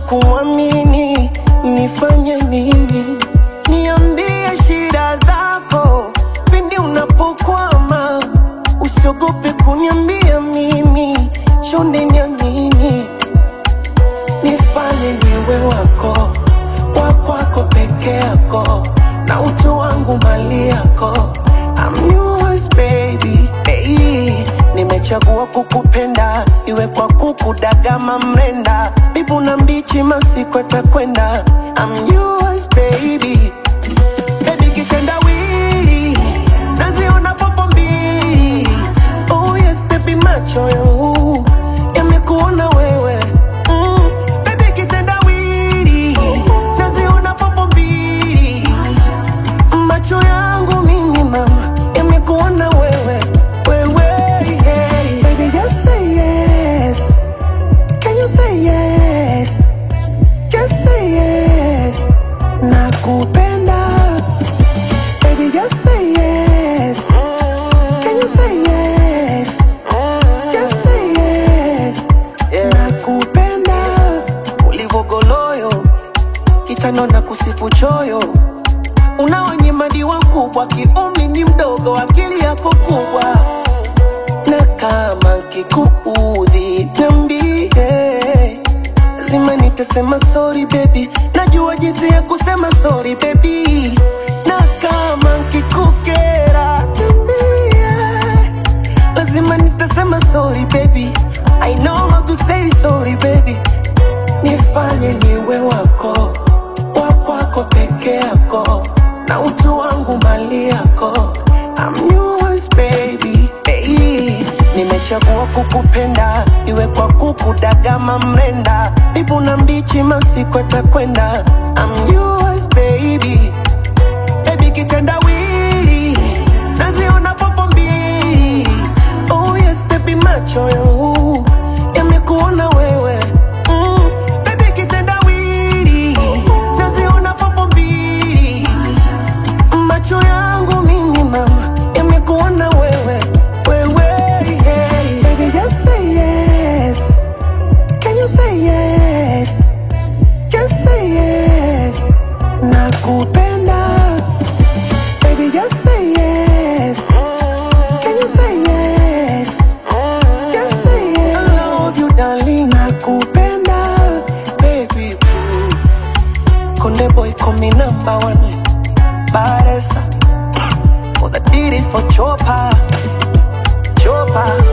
kuamini, nifanye nini? Niambie shida zako pindi unapokwama, usiogope kuniambia mimi, chonde niamini. Nifanye niwe wako, wakwako peke yako, na utu wangu mali yako. I'm yours baby, hey. Nimechagua kukupenda, iwe kwa kukudagama mrenda, bibu na mbichi masiku atakwenda. I'm yours baby, baby kitendawili, naziona popo mbili. Oh yes baby, macho yangu yamekuona wewe. Baby kitendawili, naziona popo mbili. Macho yangu mimi mama yamekuona wewe. Hey. Baby just say yes. Can you say yes? Just say yes. Nakupenda. Baby just say yes. Can you say yes? Just say yes. Nakupenda. Ulivogoloyo kitano na kusifu choyo, unawanyimadi wakubwa, kiumri ni mdogo, akili yako kubwa. Na kama kikuudhi niambie, lazima nitasema sorry baby, najua jinsi ya kusema sorry baby. Na kama kikukera niambie, lazima nitasema sorry baby, I know how to say sorry baby. Nifanye niwe wako, wakwako peke yako, na utu wangu mali yako. I'm yours baby, hey. Nimechagua kukupenda, iwe kwa kukudagama mrenda, bibu na mbichi masiku atakwenda. I'm yours baby, baby kitendawili, naziona popo mbili. Oh yes baby, macho yangu yamekuona wewe. Baby kitendawili, naziona popo mbili. Macho yangu mimi mama yamekuona wewe. Hey. Baby just say yes. Can you say yes? Just say yes. Nakupenda. Baby just say yes. Can you say yes? Just say yes. I love you darling. Nakupenda baby. Konde boy call me number one. Baresa. All the did is for Chopa. Chopa.